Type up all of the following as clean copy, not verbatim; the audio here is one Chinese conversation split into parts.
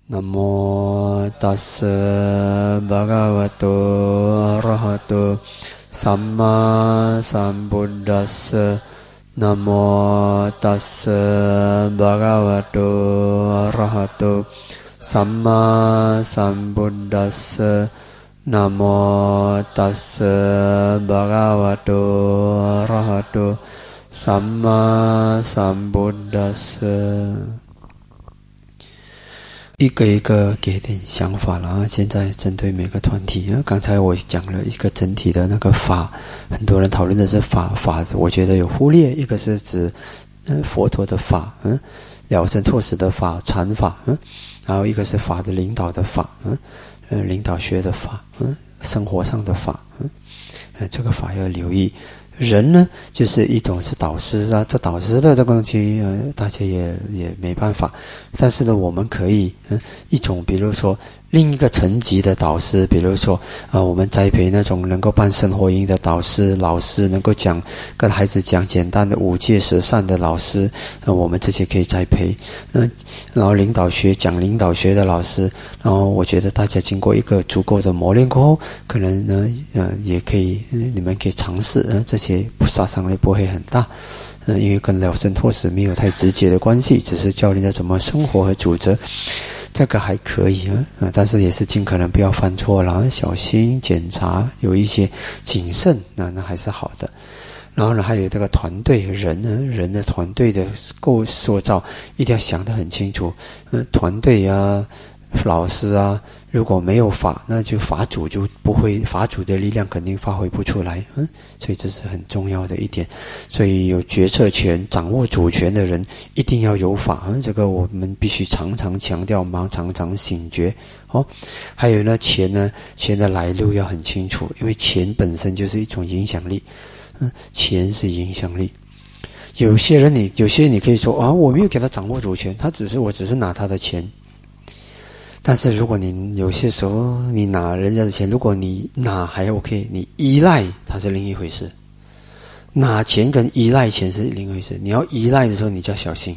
นะโมตัสสะภะคะวะโตอะระหะโตสัมมาสัมพุทธัสสะนะโมตัสสะภะคะวะโตอะระหะโตสัมมาสัมพุทธัสสะนะโมตัสสะภะคะวะโตอะระหะโตสัมมาสัมพุทธัสสะ一个一个给点想法了。现在针对每个团体，刚才我讲了一个整体的那个法，很多人讨论的是法，我觉得有忽略，一个是指佛陀的法，了生脱死的法，禅法，然后一个是法的领导的法，领导学的法，生活上的法，这个法要留意。人呢，就是一种是导师啊，这导师的这个东西，大家也没办法。但是呢，我们可以，一种比如说另一个层级的导师，比如说我们栽培那种能够办生活营的导师、老师，能够跟孩子讲简单的5戒10善的老师，我们这些可以栽培。然后领导学讲领导学的老师，然后我觉得大家经过一个足够的磨练过后，可能呢，也可以，你们可以尝试，这些杀伤力不会很大。因为跟了生脱死没有太直接的关系，只是教人家怎么生活和主责，这个还可以但是也是尽可能不要犯错了，小心检查，有一些谨慎，那还是好的。然后呢，还有这个团队人的团队的塑造，一定要想得很清楚。团队啊，老师啊，如果没有法，那就法主就不会，法主的力量肯定发挥不出来。所以这是很重要的一点。所以有决策权、掌握主权的人，一定要有法。这个我们必须常常强调，常常醒觉。还有呢，钱的来路要很清楚，因为钱本身就是一种影响力。钱是影响力。有些人你可以说我没有给他掌握主权，我只是拿他的钱。但是如果你有些时候你拿人家的钱，如果你拿还 OK， 你依赖它是另一回事。拿钱跟依赖钱是另一回事，你要依赖的时候你就要小心。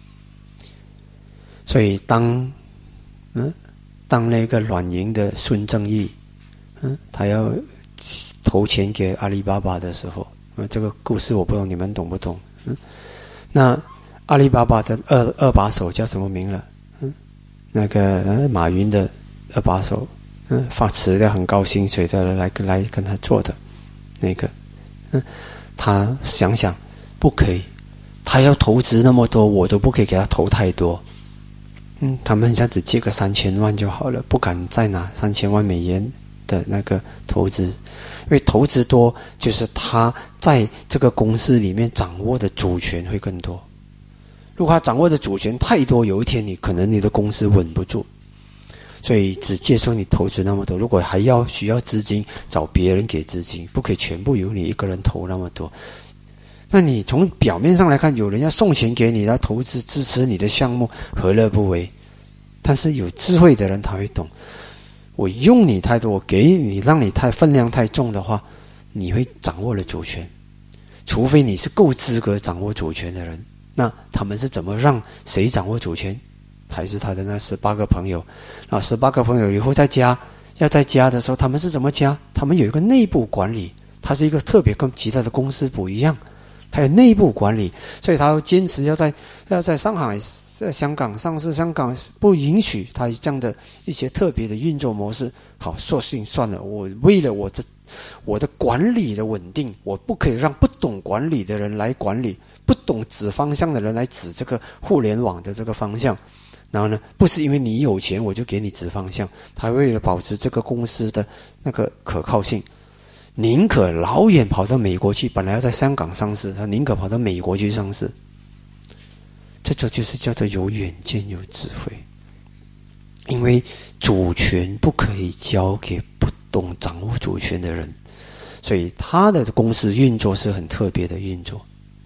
所以当那个软银的孙正义他要投钱给阿里巴巴的时候，这个故事我不懂你们懂不懂？那阿里巴巴的二把手叫什么名了？那个马云的二把手，发辞掉很高薪水的来跟他做的那个，他想不可以，他要投资那么多，我都不可以给他投太多。他们现在只借个3000万就好了，不敢再拿3000万美元的那个投资，因为投资多就是他在这个公司里面掌握的主权会更多。如果他掌握的主权太多，有一天可能你的公司稳不住，所以只接受你投资那么多。如果还需要资金，找别人给资金，不可以全部由你一个人投那么多。那你从表面上来看，有人要送钱给你来投资支持你的项目，何乐不为？但是有智慧的人他会懂，我用你太多，我给你让你分量太重的话，你会掌握了主权，除非你是够资格掌握主权的人。那他们是怎么让谁掌握主权？还是他的那18个朋友。那18个朋友以后要在加的时候，他们是怎么加？他们有一个内部管理，它是一个特别跟其他的公司不一样，还有内部管理，所以他要坚持要在上海、在香港上市，香港不允许他这样的一些特别的运作模式。好，索性算了，我为了我的管理的稳定，我不可以让不懂管理的人来管理，不懂指方向的人来指这个互联网的这个方向。然后呢，不是因为你有钱我就给你指方向，他为了保持这个公司的那个可靠性，宁可老远跑到美国去，本来要在香港上市，他宁可跑到美国去上市。这就是叫做有远见有智慧。因为主权不可以交给不懂掌握主权的人，所以他的公司运作是很特别的运作。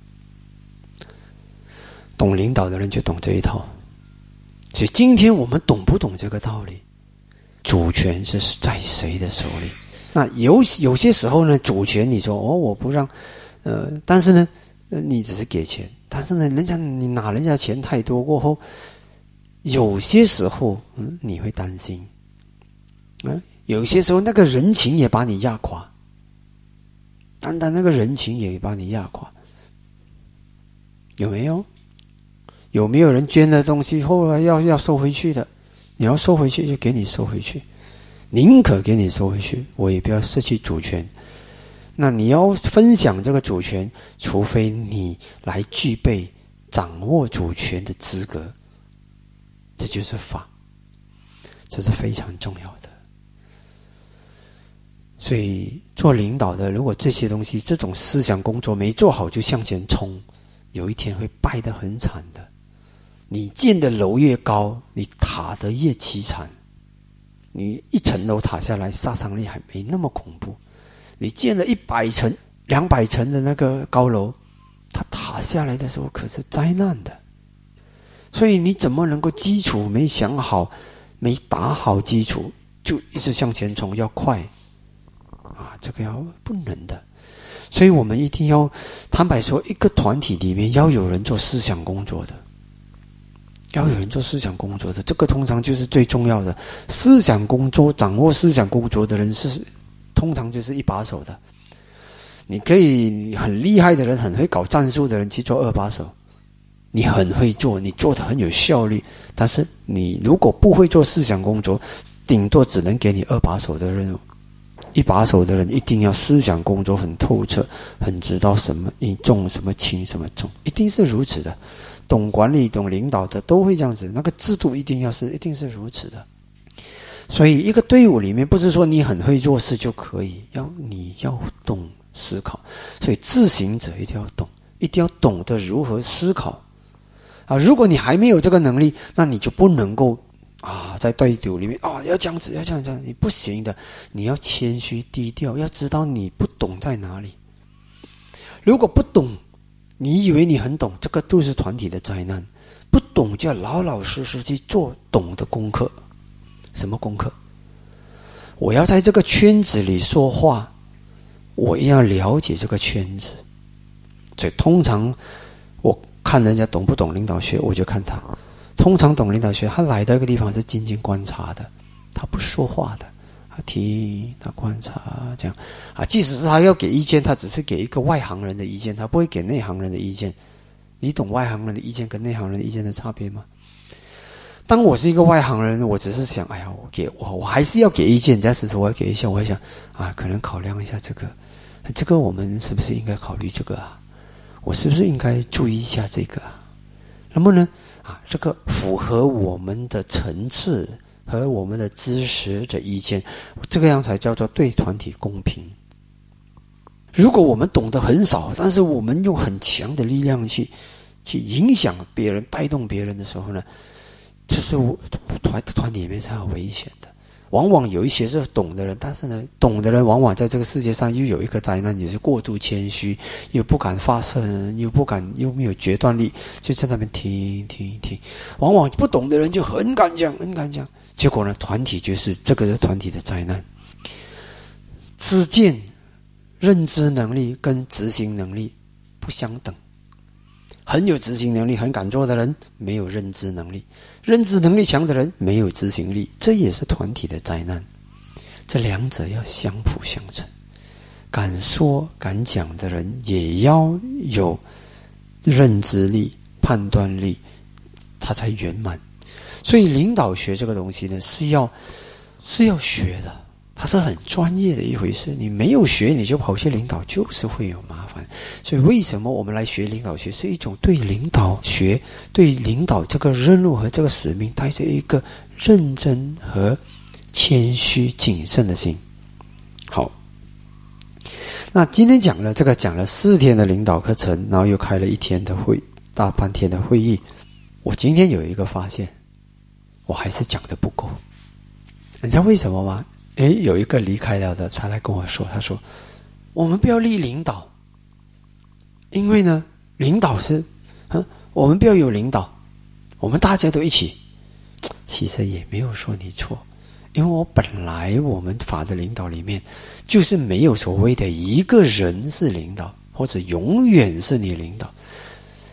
懂领导的人就懂这一套。所以今天我们懂不懂这个道理？主权是在谁的手里？那有些时候呢，主权你说我不让，但是呢，你只是给钱，但是呢，你拿人家钱太多过后， 有些时候，你会担心，有些时候那个人情也把你压垮，单单那个人情也把你压垮，有没有？有没有人捐的东西后来要收回去的？你要收回去就给你收回去，宁可给你收回去，我也不要失去主权。那你要分享这个主权，除非你来具备掌握主权的资格，这就是法，这是非常重要的。所以做领导的，如果这些东西，这种思想工作没做好就向前冲，有一天会败得很惨的。你建的楼越高，你塔得越凄惨。你一层楼塔下来，杀伤力还没那么恐怖。你建了100层、200层的那个高楼，它塌下来的时候可是灾难的。所以你怎么能够基础没想好，没打好基础，就一直向前冲，要快啊，这个要不能的。所以我们一定要坦白说，一个团体里面要有人做思想工作的。要有人做思想工作的，这个通常就是最重要的。思想工作，掌握思想工作的人通常就是一把手的。你可以很厉害的人，很会搞战术的人去做2把手，你很会做，你做得很有效率。但是你如果不会做思想工作，顶多只能给你2把手的任务。1把手的人一定要思想工作很透彻，很知道什么重什么轻什么重，一定是如此的。懂管理、懂领导的都会这样子，那个制度一定是如此的。所以一个队伍里面，不是说你很会做事就可以，你要懂思考。所以自行者一定要懂得如何思考啊！如果你还没有这个能力，那你就不能够在队伍里面要这样子，要这样，你不行的。你要谦虚低调，要知道你不懂在哪里。如果不懂，你以为你很懂，这个都是团体的灾难。不懂就要老老实实去做懂的功课。什么功课？我要在这个圈子里说话，我也要了解这个圈子。所以通常我看人家懂不懂领导学，我就看他。通常懂领导学，他来到一个地方是静静观察的，他不说话的，他听，他观察，这样即使是他要给意见，他只是给一个外行人的意见，他不会给内行人的意见。你懂外行人的意见跟内行人的意见的差别吗？当我是一个外行人，我只是想，我还是要给意见，但是我要给意见，我会想可能考量一下这个我们是不是应该考虑这个我是不是应该注意一下这个那么呢这个符合我们的层次和我们的知识的意见，这个样才叫做对团体公平。如果我们懂得很少，但是我们用很强的力量去影响别人、带动别人的时候呢，这是团体里面才有危险的。往往有一些是懂的人，但是呢，懂的人往往在这个世界上又有一个灾难，也是过度谦虚，又不敢发声，又没有决断力，就在那边听。往往不懂的人就很敢讲，结果呢，团体这个是团体的灾难。知见、认知能力跟执行能力不相等。很有执行能力、很敢做的人，没有认知能力；认知能力强的人，没有执行力。这也是团体的灾难。这两者要相辅相成。敢说敢讲的人，也要有认知力、判断力，他才圆满。所以领导学这个东西呢，是要学的。它是很专业的一回事，你没有学你就跑去领导，就是会有麻烦。所以为什么我们来学领导学，是一种对领导学、对领导这个任务和这个使命带着一个认真和谦虚谨慎的心。好，那今天讲了4天的领导课程，然后又开了1天的大半天的会议。我今天有一个发现，我还是讲得不够。你知道为什么吗？有一个离开了的，他来跟我说，他说我们不要立领导，因为呢领导是我们不要有领导，我们大家都一起。其实也没有说你错，因为我们法的领导里面就是没有所谓的一个人是领导，或者永远是你领导。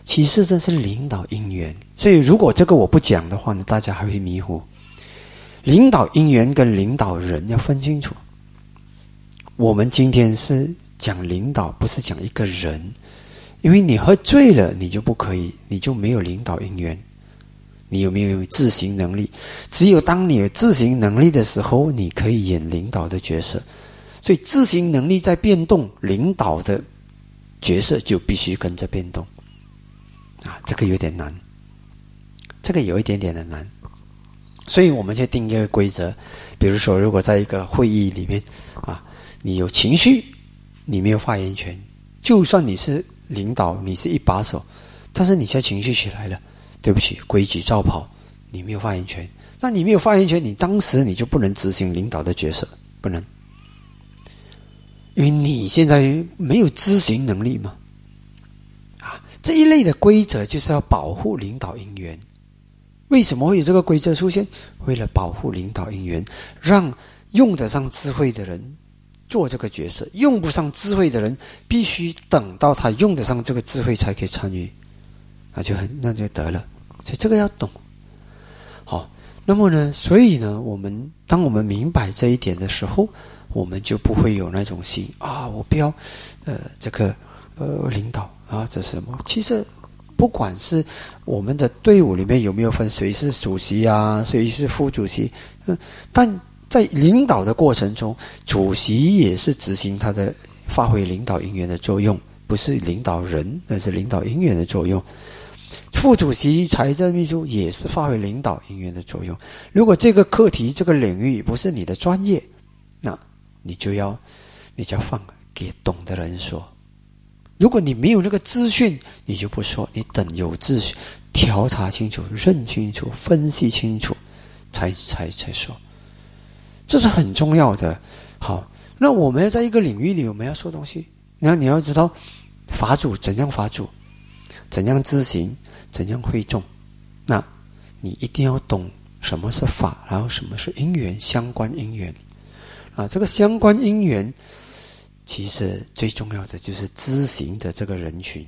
其实这是领导因缘。所以如果这个我不讲的话呢，大家还会迷糊。领导因缘跟领导人要分清楚。我们今天是讲领导，不是讲一个人。因为你喝醉了，你就不可以，你就没有领导因缘。你有没有自行能力？只有当你有自行能力的时候，你可以演领导的角色。所以自行能力在变动，领导的角色就必须跟着变动。这个有点难，这个有一点点的难。所以我们就定一个规则，比如说，如果在一个会议里面你有情绪，你没有发言权。就算你是领导，你是一把手，但是你现在情绪起来了，对不起，规矩照跑，你没有发言权。那你没有发言权，你当时你就不能执行领导的角色，不能，因为你现在没有执行能力嘛。这一类的规则就是要保护领导因缘。为什么会有这个规则出现？为了保护领导因缘，让用得上智慧的人做这个角色，用不上智慧的人必须等到他用得上这个智慧才可以参与，那就得了。所以这个要懂。好，那么呢，所以呢，当我们明白这一点的时候，我们就不会有那种心我不要领导这是什么？其实不管是我们的队伍里面有没有分谁是主席谁是副主席，但在领导的过程中，主席也是执行他的发挥领导因缘的作用，不是领导人，那是领导因缘的作用。副主席、财政秘书也是发挥领导因缘的作用。如果这个课题、这个领域不是你的专业，那你就要放给懂的人说。如果你没有那个资讯，你就不说，你等有资讯，调查清楚、认清楚、分析清楚，才说。这是很重要的。好，那我们要在一个领域里，我们要说东西，然后你要知道法主怎样法主，怎样执行，怎样会众。那你一定要懂什么是法，然后什么是因缘，相关因缘。这个相关因缘，其实最重要的就是执行的这个人群，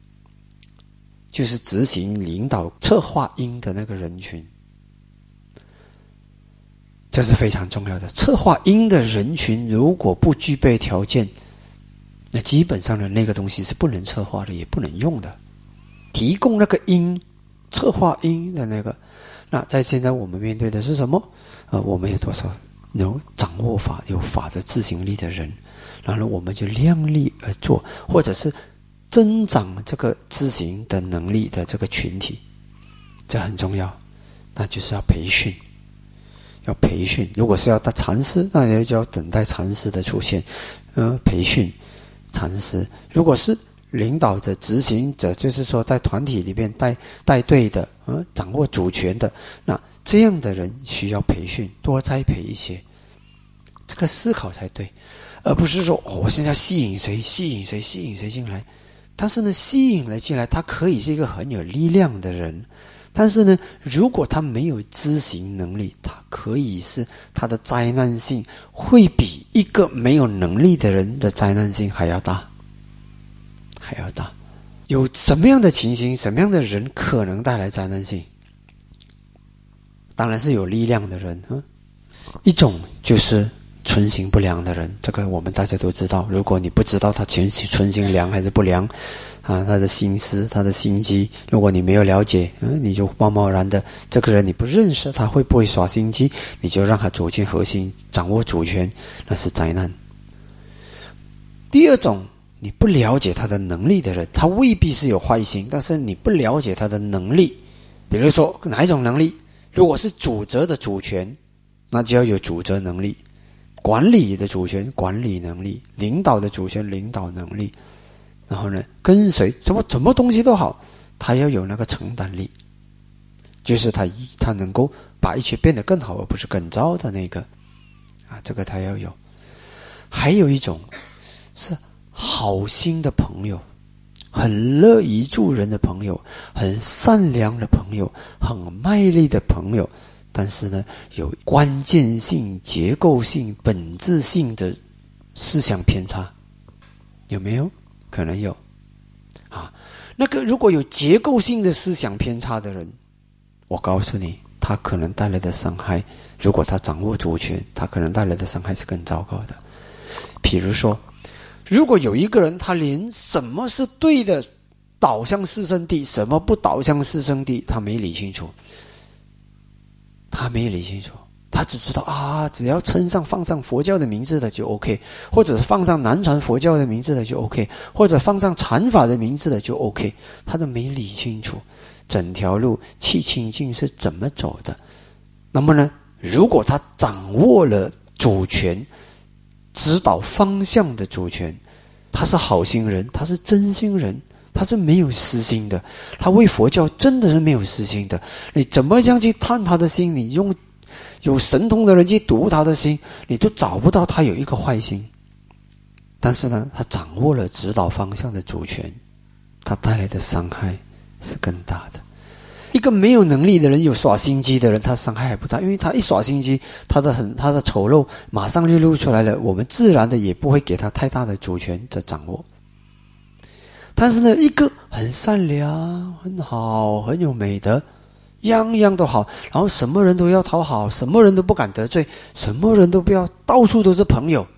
就是执行领导策划因的那个人群。这是非常重要的。策划因的人群如果不具备条件，那基本上的那个东西是不能策划的，也不能用的。提供那个因，策划因的那个，那在现在我们面对的是什么？我们有多少有掌握法、有法的自行力的人，然后我们就量力而做，或者是增长这个执行的能力的这个群体，这很重要。那就是要培训。如果是要到禅师，那就要等待禅师的出现。培训禅师。如果是领导者、执行者，就是说在团体里面带队的，掌握主权的，那这样的人需要培训，多栽培一些，这个思考才对，而不是说我现在吸引谁进来。但是呢，吸引了进来，他可以是一个很有力量的人。但是呢，如果他没有执行能力，他可以是他的灾难性会比一个没有能力的人的灾难性还要大。有什么样的情形，什么样的人可能带来灾难性？当然是有力量的人。一种就是存行不良的人，这个我们大家都知道。如果你不知道他存行良还是不良他的心思、他的心机，如果你没有了解，你就贸贸然的，这个人你不认识，他会不会耍心机，你就让他走进核心，掌握主权，那是灾难。第二种，你不了解他的能力的人，他未必是有坏心，但是你不了解他的能力。比如说哪一种能力？如果是主责的主权，那就要有主责能力；管理的主权，管理能力；领导的主权，领导能力。然后呢，跟随什么东西都好，他要有那个承担力，就是他能够把一切变得更好，而不是更糟的那个这个他要有。还有一种是好心的朋友，很乐于助人的朋友，很善良的朋友，很卖力的朋友，但是呢，有关键性、结构性、本质性的思想偏差，有没有？可能有那个如果有结构性的思想偏差的人，我告诉你，他可能带来的伤害，如果他掌握主权，他可能带来的伤害是更糟糕的。比如说，如果有一个人他连什么是对的导向四圣谛，什么不导向四圣谛，他没理清楚，他只知道啊，只要放上佛教的名字的就 OK， 或者是放上南传佛教的名字的就 OK， 或者放上禅法的名字的就 OK， 他都没理清楚整条路气清净是怎么走的。那么呢，如果他掌握了主权，指导方向的主权，他是好心人，他是真心人，他是没有私心的，他为佛教真的是没有私心的。你怎么样去探他的心，你用有神通的人去读他的心，你都找不到他有一个坏心。但是呢，他掌握了指导方向的主权，他带来的伤害是更大的。一个没有能力的人，有耍心机的人，他伤害还不大，因为他一耍心机，他的丑陋马上就露出来了，我们自然的也不会给他太大的主权的掌握。但是呢，一个很善良、很好、很有美德，样样都好，然后什么人都要讨好，什么人都不敢得罪，什么人都不要，到处都是朋友，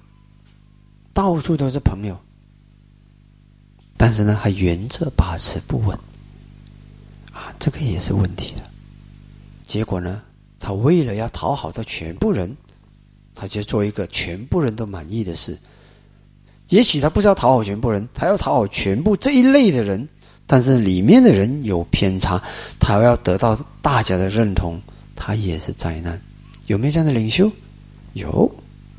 但是呢，还原则把持不稳啊，这个也是问题的。结果呢，他为了要讨好到全部人，他就做一个全部人都满意的事。也许他不是要讨好全部人，他要讨好全部这一类的人，但是里面的人有偏差，他要得到大家的认同，他也是灾难。有没有这样的领袖？有。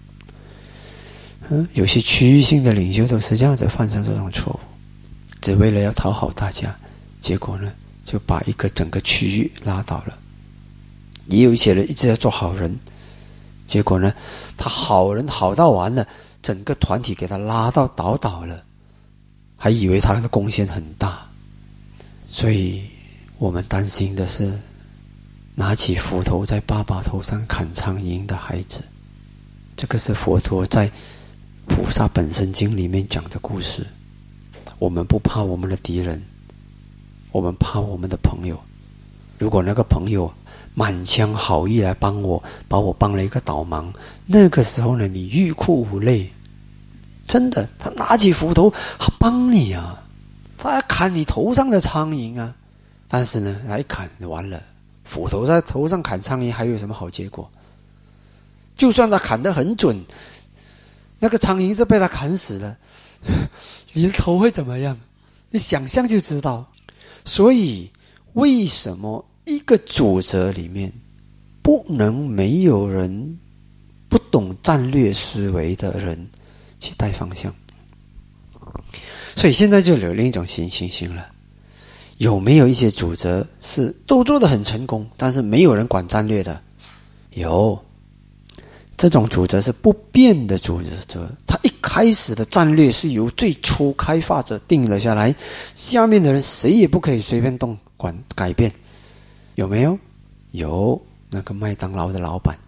有些区域性的领袖都是这样子犯上这种错误，只为了要讨好大家，结果呢，就把整个区域拉倒了。也有一些人一直在做好人，结果呢，他好人好到完了，整个团体给他拉到倒了，还以为他的贡献很大。所以我们担心的是，拿起斧头在爸爸头上砍苍蝇的孩子。这个是佛陀在《菩萨本生经》里面讲的故事。我们不怕我们的敌人，我们怕我们的朋友。如果那个朋友满腔好意来帮我，把我帮了一个倒忙，那个时候呢，你欲哭无泪。真的，他拿起斧头，他帮你啊，他要砍你头上的苍蝇啊。但是呢，他一砍完了，斧头在头上砍苍蝇，还有什么好结果？就算他砍得很准，那个苍蝇是被他砍死了，你的头会怎么样？你想象就知道。所以，为什么一个组织里面不能没有人不懂战略思维的人去带方向？所以现在就有另一种情形了。有没有一些组织是都做得很成功，但是没有人管战略的？有。这种组织是不变的组织，它一开始的战略是由最初开发者定了下来，下面的人谁也不可以随便改变。有没有？有。那个麦当劳的老板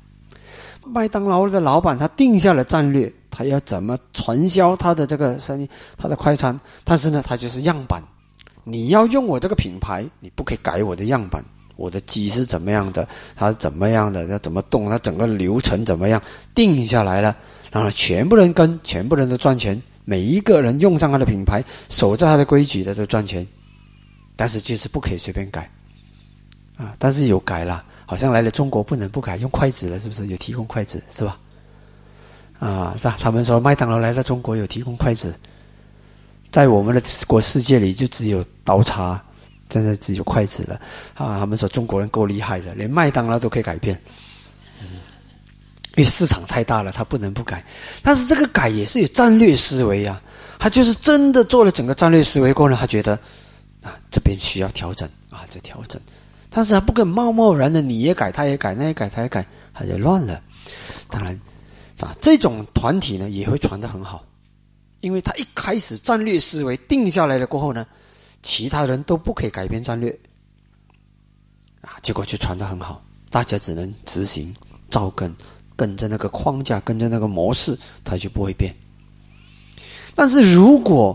他定下了战略，他要怎么传销他的这个生意，他的快餐，但是呢，他就是样板，你要用我这个品牌，你不可以改我的样板。我的鸡是怎么样的，它是怎么样的，要怎么动，它整个流程怎么样，定下来了，然后全部人跟，全部人都赚钱，每一个人用上他的品牌，守着他的规矩的都赚钱。但是就是不可以随便改啊！但是有改了，好像来了中国不能不改，用筷子了，是不是？有提供筷子是吧？啊，是吧？他们说麦当劳来到中国有提供筷子，在我们的世界里就只有刀叉。现在只有筷子了啊！他们说中国人够厉害的，连麦当劳都可以改变，因为市场太大了，他不能不改。但是这个改也是有战略思维啊，他就是真的做了整个战略思维过后呢，他觉得啊这边需要调整啊，就调整。但是他不可贸贸然的你也改，他也改，那也改，他也改，他就乱了。当然啊，这种团体呢也会传得很好，因为他一开始战略思维定下来了过后呢，其他人都不可以改变战略啊，结果就传得很好，大家只能执行照跟着那个框架，跟着那个模式，它就不会变。但是如果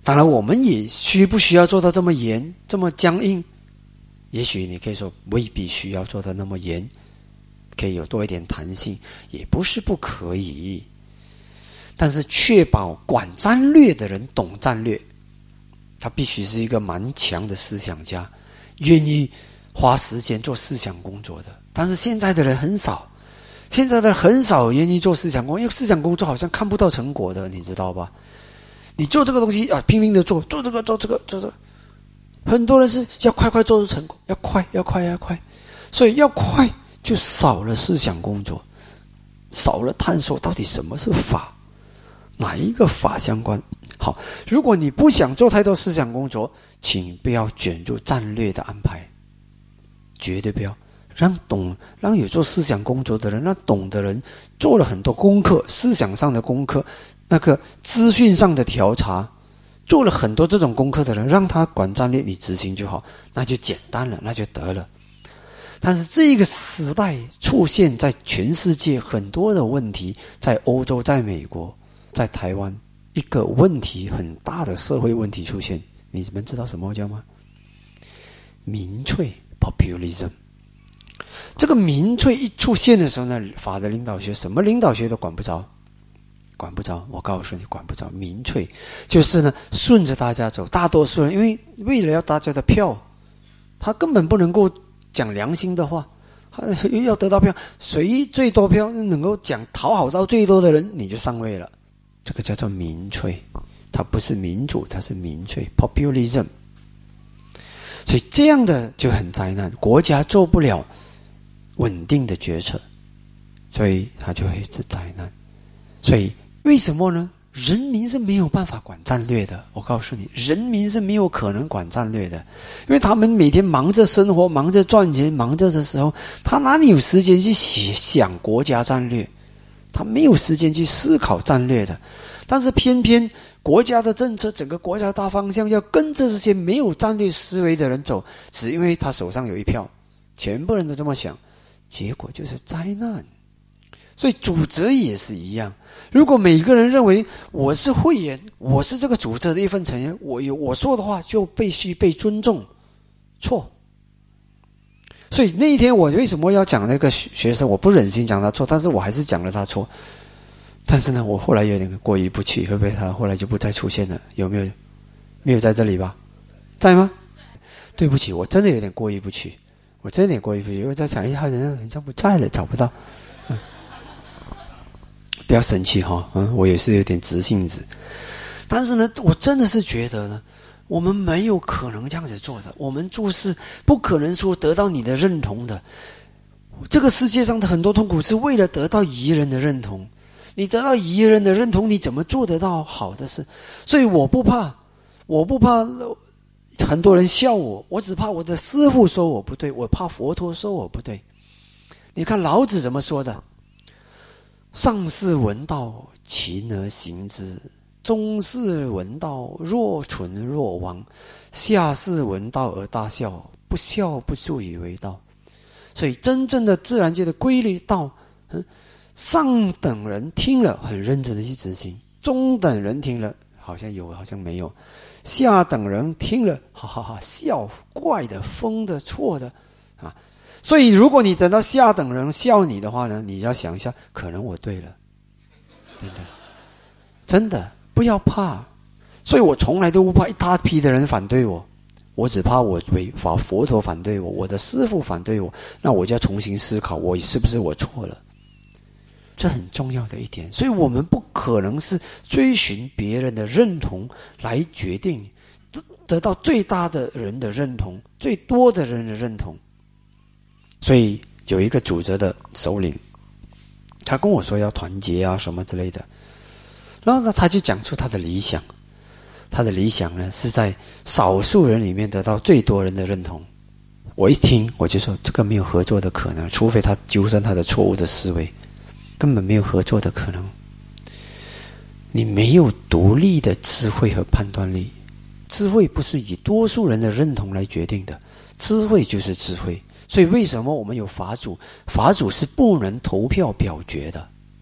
当然，我们也需不需要做到这么严、这么僵硬？也许你可以说未必需要做到那么严，可以有多一点弹性，也不是不可以。但是确保管战略的人懂战略，他必须是一个蛮强的思想家，愿意花时间做思想工作的。但是现在的人很少，现在的人很少愿意做思想工作，因为思想工作好像看不到成果的，你知道吧？你做这个东西啊，拼命的做这个做这个做这个，很多人是要快快做出成果，要快，所以要快就少了思想工作，少了探索到底什么是法，哪一个法相关。好，如果你不想做太多思想工作，请不要卷入战略的安排，绝对不要让有做思想工作的人，让懂的人做了很多功课，思想上的功课，那个资讯上的调查，做了很多这种功课的人，让他管战略，你执行就好，那就简单了，那就得了。但是这个时代出现在全世界很多的问题，在欧洲，在美国，在台湾，一个问题很大的社会问题出现，你们知道什么叫吗？民粹 populism。 这个民粹一出现的时候呢，法的领导学，什么领导学都管不着，我告诉你，管不着。民粹就是呢，顺着大家走，大多数人因为为了要大家的票，他根本不能够讲良心的话，他要得到票，谁最多票能够讲讨好到最多的人，你就上位了。这个叫做民粹，它不是民主，它是民粹 populism。 所以这样的就很灾难，国家做不了稳定的决策，所以它就会是灾难。所以为什么呢？人民是没有办法管战略的，我告诉你，人民是没有可能管战略的，因为他们每天忙着生活，忙着赚钱，忙着的时候，他哪里有时间去想国家战略？他没有时间去思考战略的。但是偏偏国家的政策，整个国家大方向要跟着这些没有战略思维的人走，只因为他手上有一票，全部人都这么想，结果就是灾难。所以主责也是一样，如果每个人认为我是会员，我是这个主责的一份成员，我说的话就必须被尊重，错。所以那一天我为什么要讲那个学生，我不忍心讲他错，但是我还是讲了他错。但是呢，我后来有点过意不去，会不会他后来就不再出现了？有没有？没有在这里吧？在吗？对不起，我真的有点过意不去，我真的有点过意不去，因为在想，他人好像不在了，找不到。不要生气哈，我也是有点直性子。但是呢，我真的是觉得呢，我们没有可能这样子做的，我们做事不可能说得到你的认同的。这个世界上的很多痛苦是为了得到敌人的认同，你得到敌人的认同，你怎么做得到好的事？所以我不怕很多人笑我，我只怕我的师父说我不对，我怕佛陀说我不对。你看老子怎么说的？上士闻道，勤而行之；中士闻道，若存若亡；下士闻道而大笑，不笑不足以为道。所以真正的自然界的规律道，上等人听了很认真的去执行，中等人听了好像有好像没有，下等人听了哈哈哈笑，怪的疯的错的啊。所以如果你等到下等人笑你的话呢，你要想一下，可能我对了，真的不要怕。所以我从来都不怕一大批的人反对我，我只怕佛陀反对我，我的师父反对我，那我就要重新思考，我是不是我错了？这很重要的一点。所以我们不可能是追寻别人的认同来决定得到最大的人的认同，最多的人的认同。所以有一个主责的首领，他跟我说要团结啊什么之类的，然后呢他就讲出他的理想，他的理想呢是在少数人里面得到最多人的认同。我一听我就说，这个没有合作的可能，除非他纠正他的错误的思维，根本没有合作的可能。你没有独立的智慧和判断力，智慧不是以多数人的认同来决定的，智慧就是智慧。所以为什么我们有法主？法主是不能投票表决的，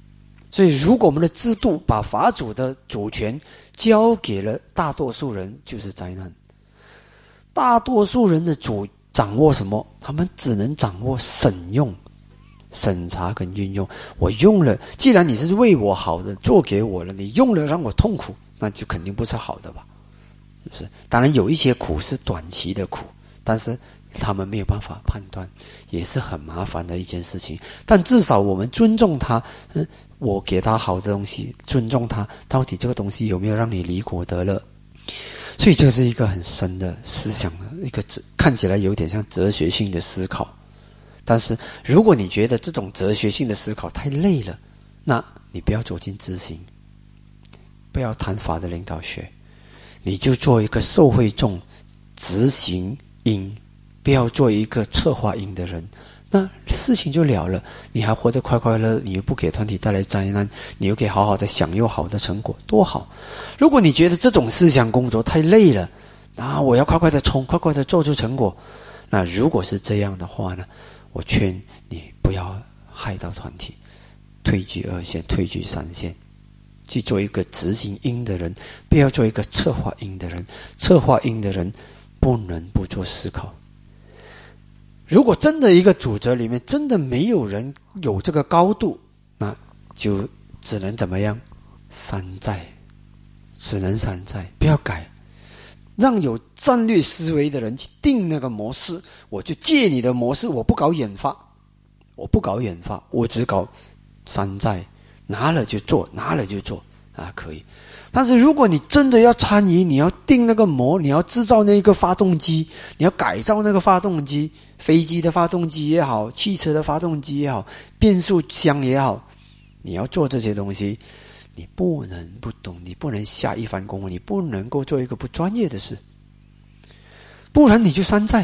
所以如果我们的制度把法主的主权交给了大多数人，就是灾难。大多数人的掌握什么？他们只能掌握审用、审查跟运用。我用了，既然你是为我好的，做给我了，你用了让我痛苦，那就肯定不是好的吧？是不是？当然有一些苦是短期的苦，但是他们没有办法判断，也是很麻烦的一件事情。但至少我们尊重他，我给他好的东西，尊重他，到底这个东西有没有让你离苦得乐？所以这是一个很深的思想，一个看起来有点像哲学性的思考。但是如果你觉得这种哲学性的思考太累了，那你不要走进知行，不要谈法的领导学，你就做一个受惠众执行因，不要做一个策划因的人，那事情就了了。你还活得快快乐，你又不给团体带来灾难，你又可以好好的享用好的成果，多好。如果你觉得这种思想工作太累了，那我要快快的冲，快快的做出成果，那如果是这样的话呢，我劝你不要害到团体，退居二线，退居三线，去做一个执行因的人，不要做一个策划因的人。策划因的人不能不做思考。如果真的一个组织里面真的没有人有这个高度，那就只能怎么样？山寨，只能山寨，不要改。让有战略思维的人去定那个模式，我就借你的模式，我不搞研发，我只搞山寨，拿了就做啊，可以。但是如果你真的要参与，你要定那个模，你要制造那个发动机，你要改造那个发动机，飞机的发动机也好，汽车的发动机也好，变速箱也好，你要做这些东西，你不能不懂，你不能下一番功夫，你不能够做一个不专业的事，不然你就山寨，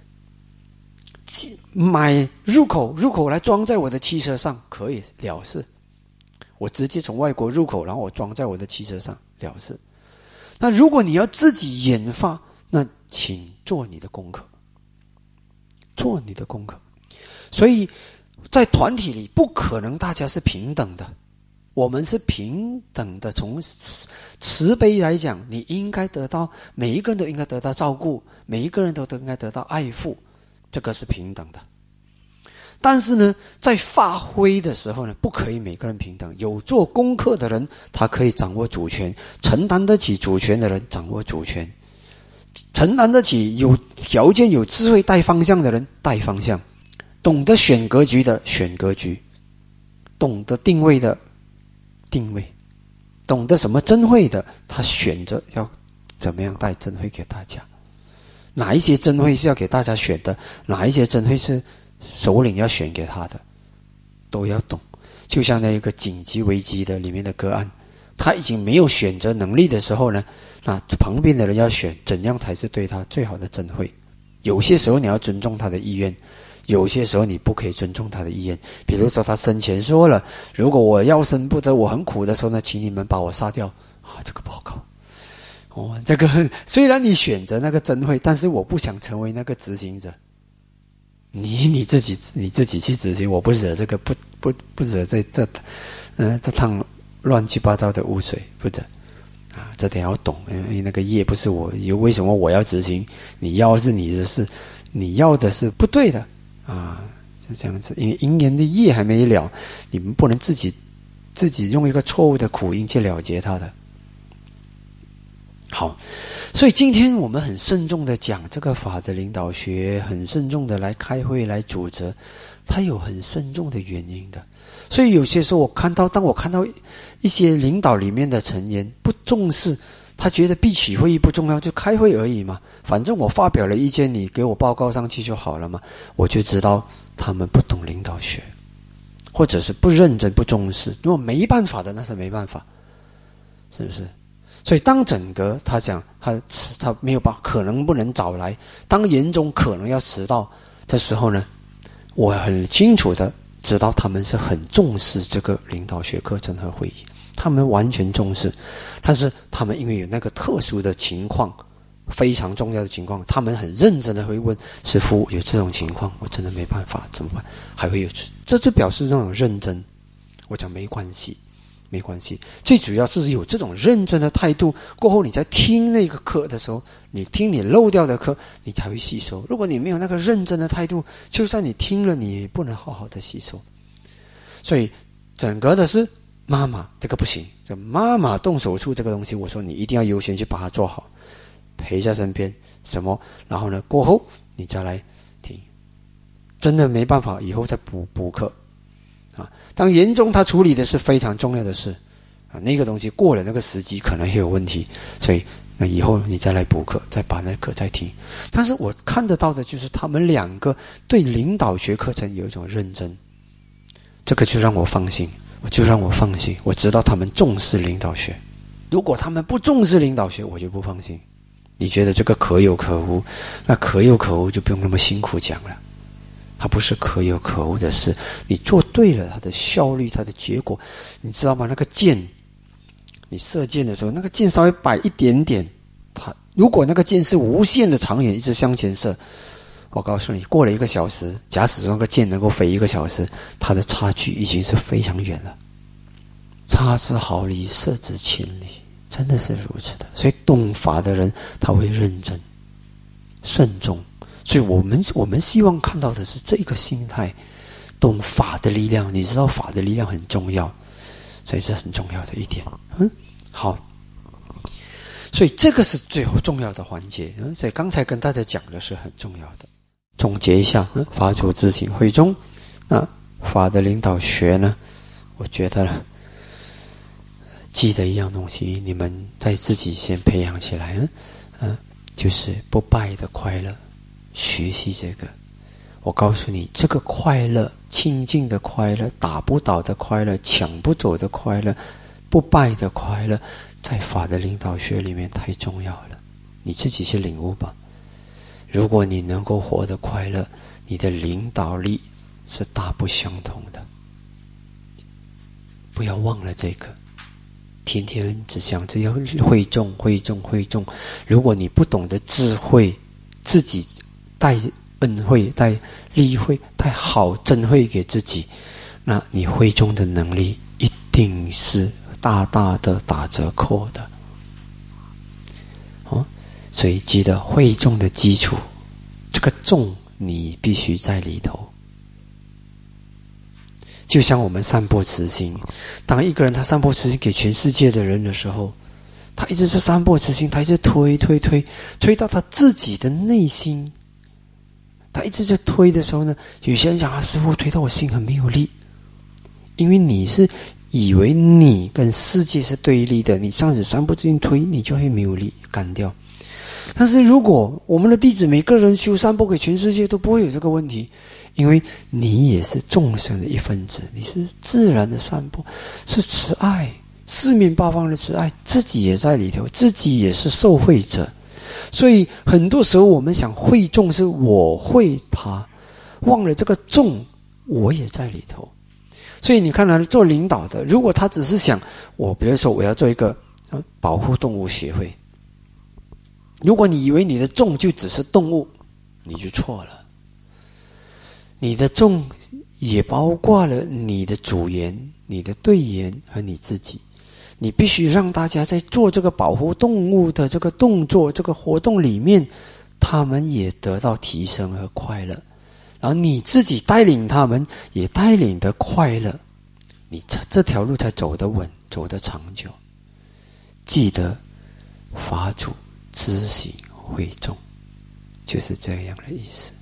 买入口来装在我的汽车上，可以了事。我直接从外国入口，然后我装在我的汽车上，了事。那如果你要自己研发，那请做你的功课，所以在团体里不可能大家是平等的，我们是平等的。从慈悲来讲，你应该得到，每一个人都应该得到照顾，每一个人都应该得到爱护，这个是平等的。但是呢，在发挥的时候呢，不可以每个人平等。有做功课的人，他可以掌握主权，承担得起主权的人掌握主权，承担得起有条件有智慧带方向的人带方向，懂得选格局的选格局，懂得定位的定位，懂得什么真慧的，他选择要怎么样带真慧给大家。哪一些真慧是要给大家选的，哪一些真慧是首领要选给他的，都要懂。就像那一个紧急危机的里面的个案，他已经没有选择能力的时候呢，那旁边的人要选怎样才是对他最好的真慧。有些时候你要尊重他的意愿，有些时候你不可以尊重他的意愿。比如说他生前说了，如果我要生不得，我很苦的时候呢，请你们把我杀掉啊，这个不好搞。这个虽然你选择那个真慧，但是我不想成为那个执行者。你自己去执行，我不惹这个不惹这趟乱七八糟的污水，不惹啊，这点要懂。因为那个业不是我，为什么我要执行？你要是你的事，你要的是不对的啊，是这样子。因为因缘的业还没了，你们不能自己用一个错误的苦因去了结它的。好，所以今天我们很慎重的讲这个法的领导学，很慎重的来开会来组织，它有很慎重的原因的。所以有些时候当我看到一些领导里面的成员不重视，他觉得闭起会议不重要，就开会而已嘛，反正我发表了意见，你给我报告上去就好了嘛，我就知道他们不懂领导学，或者是不认真不重视。如果没办法的，那是没办法，是不是？所以当整个他讲他没有办法，可能不能早来，当严重可能要迟到的时候呢，我很清楚的知道他们是很重视这个领导学课程和会议，他们完全重视。但是他们因为有那个特殊的情况，非常重要的情况，他们很认真的会问师父，有这种情况我真的没办法怎么办，还会有这就表示那种认真。我讲没关系， 没关系。最主要是有这种认真的态度，过后你在听那个课的时候，你听你漏掉的课，你才会吸收。如果你没有那个认真的态度，就算你听了，你也不能好好的吸收。所以整个的是妈妈这个不行，就妈妈动手术这个东西，我说你一定要优先去把它做好，陪在身边什么，然后呢过后你再来听。真的没办法，以后再补课啊。当严重他处理的是非常重要的事啊，那个东西过了那个时机可能也有问题，所以那以后你再来补课，再把那课再听。但是我看得到的就是他们两个对领导学课程有一种认真，这个就让我放心，我知道他们重视领导学。如果他们不重视领导学，我就不放心。你觉得这个可有可无，那可有可无就不用那么辛苦讲了。它不是可有可无的事，你做对了，它的效率，它的结果，你知道吗？那个箭，你射箭的时候，那个箭稍微摆一点点，它如果那个箭是无限的长远一直向前射，我告诉你，过了1个小时，假使那个箭能够飞1个小时，它的差距已经是非常远了。差之毫厘，射之千里，真的是如此的。所以懂法的人，他会认真、慎重。所以我们希望看到的是这个心态，懂法的力量。你知道法的力量很重要，所以这很重要的一点。好。所以这个是最后重要的环节。所以刚才跟大家讲的是很重要的。总结一下，法主自行会中，那法的领导学呢，我觉得呢，记得一样东西，你们在自己先培养起来，就是不败的快乐。学习这个，我告诉你，这个快乐，清净的快乐，打不倒的快乐，抢不走的快乐，不败的快乐，在法的领导学里面太重要了。你自己去领悟吧。如果你能够活得快乐，你的领导力是大不相同的。不要忘了这个，天天只想着要会众。如果你不懂得智慧，自己带恩惠、带利惠、带好真惠给自己，那你会众的能力一定是大大的打折扣的。所以记得会众的基础，这个众你必须在里头。就像我们散播慈心，当一个人他散播慈心给全世界的人的时候，他一直在散播慈心，他一直推到他自己的内心。他一直在推的时候呢，有些人讲师父推到我心很没有力，因为你是以为你跟世界是对立的，你上次散播慈心推，你就会没有力干掉。但是如果我们的弟子每个人修散播给全世界，都不会有这个问题，因为你也是众生的一分子，你是自然的散播，是慈爱，四面八方的慈爱，自己也在里头，自己也是受惠者。所以很多时候我们想会众是我会他，忘了这个众我也在里头。所以你看来做领导的，如果他只是想比如说我要做一个保护动物协会，如果你以为你的众就只是动物，你就错了。你的众也包括了你的组员、你的队员和你自己。你必须让大家在做这个保护动物的这个动作、这个活动里面，他们也得到提升和快乐，然后你自己带领他们，也带领得快乐，你这条路才走得稳，走得长久。记得法主知行会众，就是这样的意思。